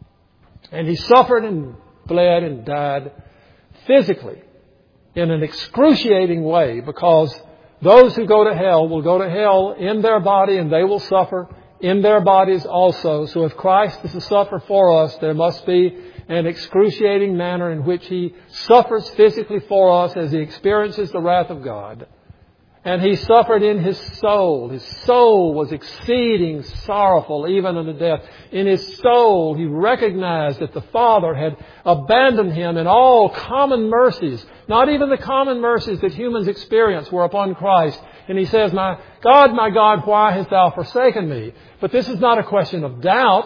And he suffered and bled and died physically in an excruciating way, because those who go to hell will go to hell in their body, and they will suffer in their bodies also. So if Christ is to suffer for us, there must be an excruciating manner in which he suffers physically for us as he experiences the wrath of God. And he suffered in his soul. His soul was exceeding sorrowful, even unto death. In his soul, he recognized that the Father had abandoned him, and all common mercies, not even the common mercies that humans experience, were upon Christ. And he says, "My God, my God, why hast thou forsaken me?" But this is not a question of doubt.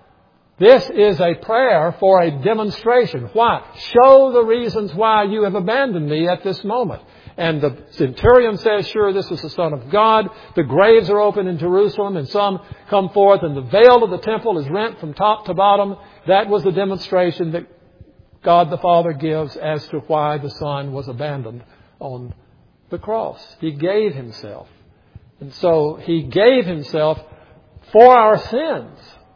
This is a prayer for a demonstration. Why? Show the reasons why you have abandoned me at this moment. And the centurion says, "Sure, this is the Son of God." The graves are open in Jerusalem, and some come forth, and the veil of the temple is rent from top to bottom. That was the demonstration that God the Father gives as to why the Son was abandoned on the cross. He gave himself. And so he gave himself for our sins.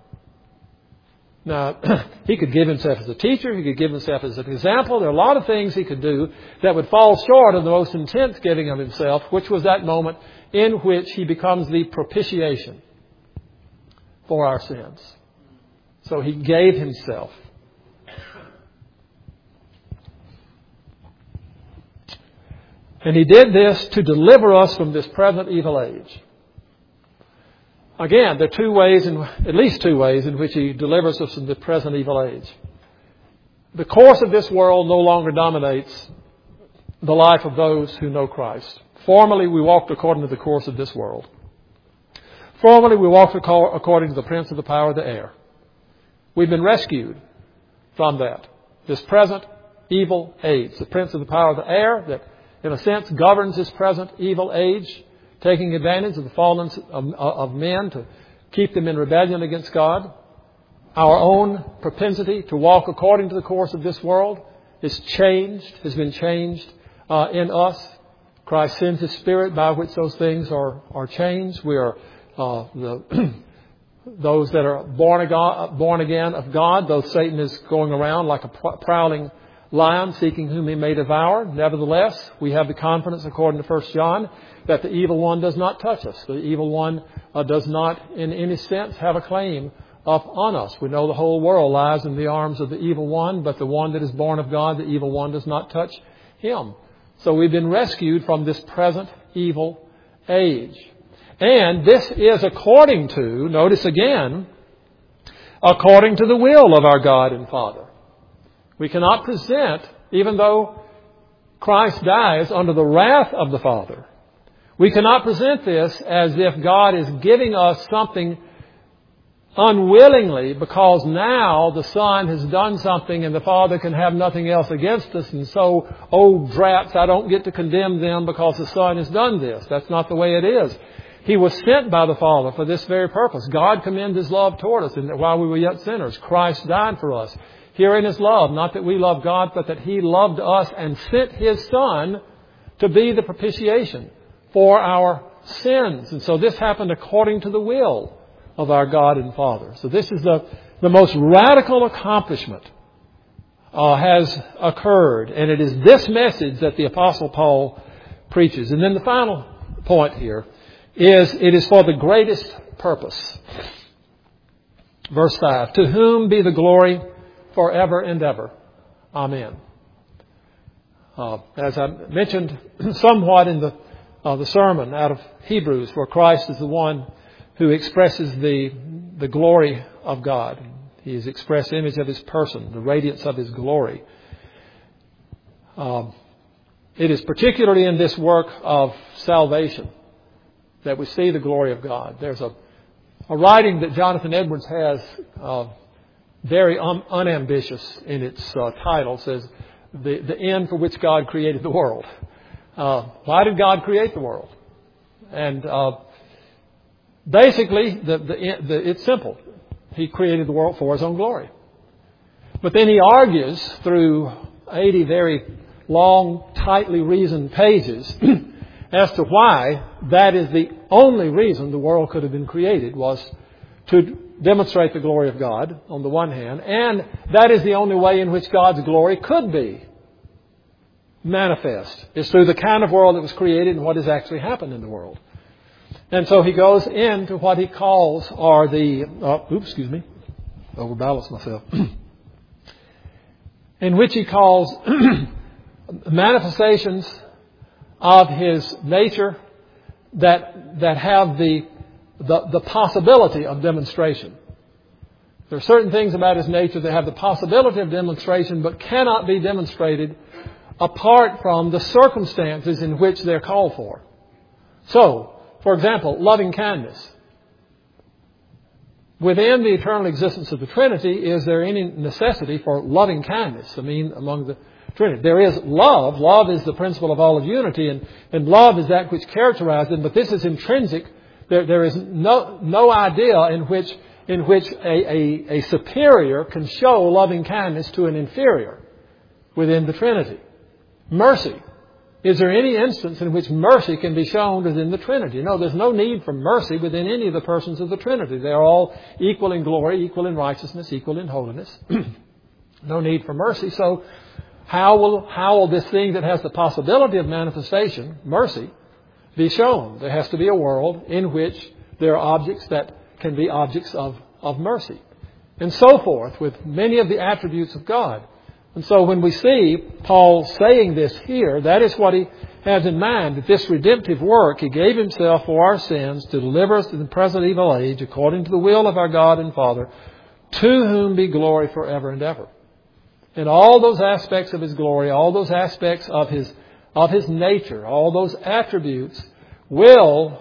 Now, he could give himself as a teacher. He could give himself as an example. There are a lot of things he could do that would fall short of the most intense giving of himself, which was that moment in which he becomes the propitiation for our sins. So he gave himself. And he did this to deliver us from this present evil age. Again, there are two ways, in, at least two ways, in which he delivers us from the present evil age. The course of this world no longer dominates the life of those who know Christ. Formerly, we walked according to the course of this world. Formerly, we walked according to the prince of the power of the air. We've been rescued from that. This present evil age. The prince of the power of the air that, in a sense, governs this present evil age, taking advantage of the fallenness of, of men to keep them in rebellion against God. Our own propensity to walk according to the course of this world is changed, has been changed uh, in us. Christ sends His Spirit by which those things are, are changed. We are uh, the those that are born again, born again of God, though Satan is going around like a prowling lion seeking whom he may devour. Nevertheless, we have the confidence, according to First John, that the evil one does not touch us. The evil one uh, does not, in any sense, have a claim upon us. We know the whole world lies in the arms of the evil one, but the one that is born of God, the evil one, does not touch him. So we've been rescued from this present evil age. And this is according to, notice again, according to the will of our God and Father. We cannot present, even though Christ dies under the wrath of the Father, we cannot present this as if God is giving us something unwillingly because now the Son has done something and the Father can have nothing else against us. And so, oh, drats, I don't get to condemn them because the Son has done this. That's not the way it is. He was sent by the Father for this very purpose. God commended His love toward us, and that while we were yet sinners, Christ died for us. Herein is love, not that we love God, but that He loved us and sent His Son to be the propitiation for our sins. And so this happened according to the will of our God and Father. So this is the, the most radical accomplishment uh, has occurred. And it is this message that the Apostle Paul preaches. And then the final point here is it is for the greatest purpose. Verse five, to whom be the glory forever and ever. Amen. Uh, as I mentioned somewhat in the uh, the sermon out of Hebrews, where Christ is the one who expresses the the glory of God. He is the express image of His person, the radiance of His glory. Um, it is particularly in this work of salvation that we see the glory of God. There's a, a writing that Jonathan Edwards has, uh, very un- unambitious in its uh, title, says, the, the end for which God created the world. Uh, why did God create the world? And uh, basically, the, the, the, it's simple. He created the world for His own glory. But then he argues through eighty very long, tightly reasoned pages as to why that is the only reason the world could have been created, was to demonstrate the glory of God on the one hand, and that is the only way in which God's glory could be manifest, is through the kind of world that was created and what has actually happened in the world. And so he goes into what he calls are the, oh, oops, excuse me, overbalanced myself, in which he calls manifestations of His nature that that have the, the the possibility of demonstration. There are certain things about His nature that have the possibility of demonstration but cannot be demonstrated apart from the circumstances in which they're called for. So, for example, loving kindness. Within the eternal existence of the Trinity, is there any necessity for loving kindness? I mean, among the Trinity. There is love. Love is the principle of all of unity, and, and love is that which characterizes them. But this is intrinsic. There, there is no no idea in which in which a, a, a superior can show loving kindness to an inferior within the Trinity. Mercy. Is there any instance in which mercy can be shown within the Trinity? No, there's no need for mercy within any of the persons of the Trinity. They are all equal in glory, equal in righteousness, equal in holiness. No need for mercy. So how will how will this thing that has the possibility of manifestation, mercy, be shown? There has to be a world in which there are objects that can be objects of, of mercy. And so forth with many of the attributes of God. And so when we see Paul saying this here, that is what he has in mind, that this redemptive work, He gave Himself for our sins to deliver us in the present evil age, according to the will of our God and Father, to whom be glory forever and ever. And all those aspects of His glory, all those aspects of His, of His nature, all those attributes will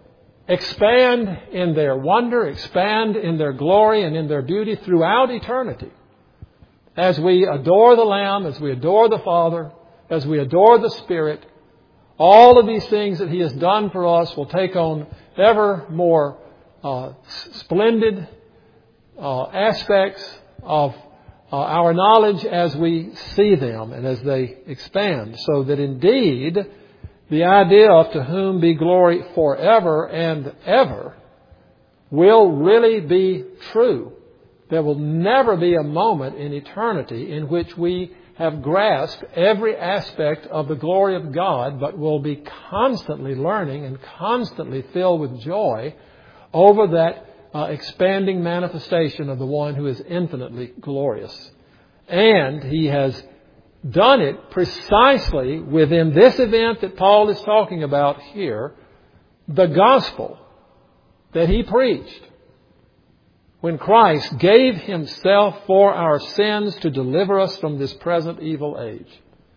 expand in their wonder, expand in their glory and in their beauty throughout eternity. As we adore the Lamb, as we adore the Father, as we adore the Spirit, all of these things that He has done for us will take on ever more uh, splendid uh, aspects of uh, our knowledge as we see them and as they expand. So that indeed, the idea of to whom be glory forever and ever will really be true. There will never be a moment in eternity in which we have grasped every aspect of the glory of God, but will be constantly learning and constantly filled with joy over that uh, expanding manifestation of the one who is infinitely glorious. And He has done it precisely within this event that Paul is talking about here, the gospel that He preached. When Christ gave Himself for our sins to deliver us from this present evil age.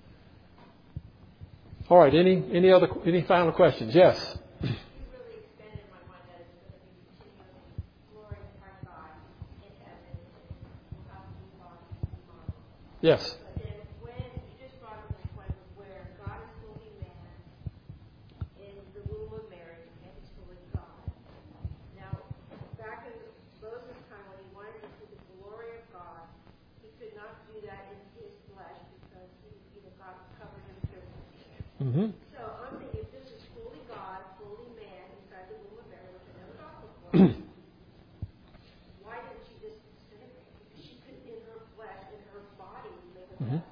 All right, any any other any final questions? Yes. You really expanded my mind that it's going to be continually glorifying God in heaven without the body tomorrow. Yes. But then when you just brought up the point where God is fully man in the womb of Mary and He's fully God. Now, back in Moses' time when he wanted to see the glory of God, he could not do that in his flesh because he, you know, God covered him physically. Mm-hmm. So I'm thinking if this is fully God, fully man inside the womb of Mary, which I never thought before, why didn't she just disintegrate? Because she couldn't in her flesh, in her body, live with Mm-hmm.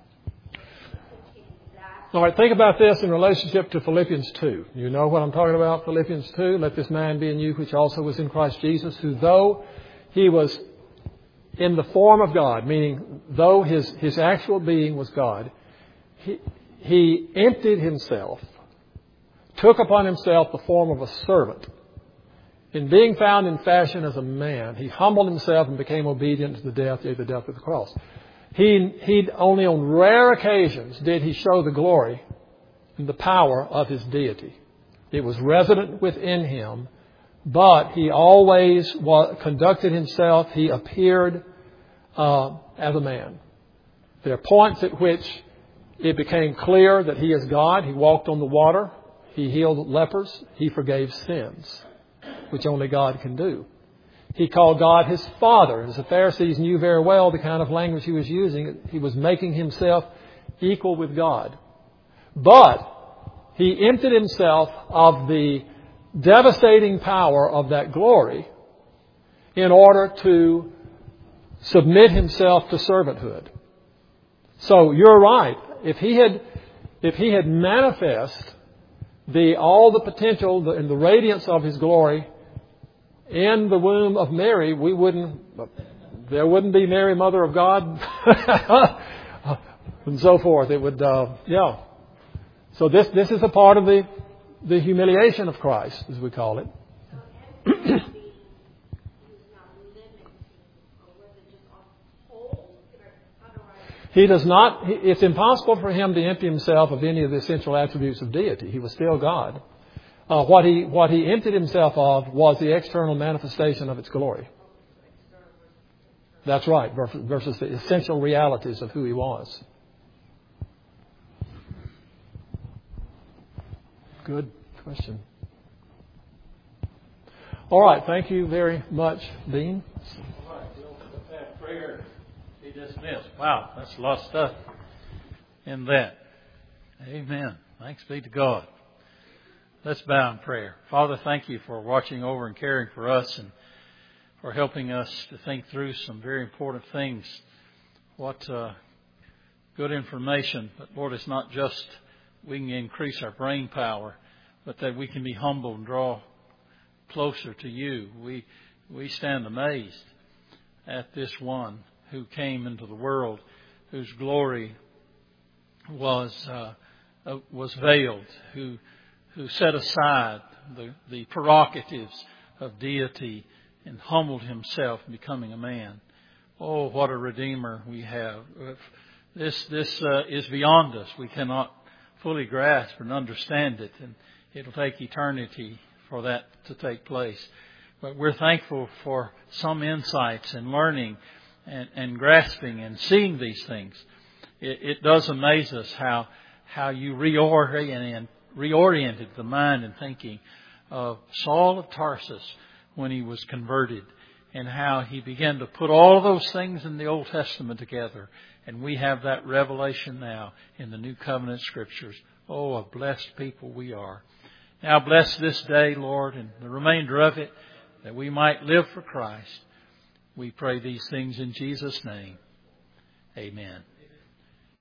that. All right, think about this in relationship to Philippians two. You know what I'm talking about, Philippians two? Let this mind be in you, which also was in Christ Jesus, who though He was in the form of God, meaning though His, his actual being was God, he, he emptied himself, took upon himself the form of a servant. In being found in fashion as a man, he humbled himself and became obedient to the death, yea, the death of the cross. He, he only on rare occasions did he show the glory and the power of his deity. It was resident within him, but he always was, conducted himself, he appeared uh, as a man. There are points at which it became clear that he is God. He walked on the water. He healed lepers. He forgave sins, which only God can do. He called God his Father. As the Pharisees knew very well the kind of language he was using, he was making himself equal with God. But he emptied himself of the devastating power of that glory in order to submit himself to servanthood. So you're right. If he had, if he had manifest the all the potential and the radiance of his glory in the womb of Mary, we wouldn't. There wouldn't be Mary, Mother of God, and so forth. It would, uh, yeah. So this this is a part of the the humiliation of Christ, as we call it. He does not, it's impossible for him to empty himself of any of the essential attributes of deity. He was still God. Uh, what he, what he emptied himself of was the external manifestation of its glory. That's right, versus the essential realities of who he was. Good question. All right, thank you very much, Dean. All right, we'll have prayer. Dismissed. Wow, that's a lot of stuff in that. Amen. Thanks be to God. Let's bow in prayer. Father, thank you for watching over and caring for us and for helping us to think through some very important things. What uh, good information. But Lord, it's not just we can increase our brain power, but that we can be humble and draw closer to you. We we stand amazed at this one who came into the world, whose glory was uh, uh, was veiled, who who set aside the, the prerogatives of deity and humbled himself, becoming a man. Oh, what a Redeemer we have! This this uh, is beyond us. We cannot fully grasp and understand it, and it'll take eternity for that to take place. But we're thankful for some insights and learning And, and grasping and seeing these things. It, it does amaze us how how you reorient, reoriented the mind and thinking of Saul of Tarsus when he was converted, and how he began to put all of those things in the Old Testament together. And we have that revelation now in the New Covenant Scriptures. Oh, a blessed people we are. Now bless this day, Lord, and the remainder of it, that we might live for Christ. We pray these things in Jesus' name. Amen.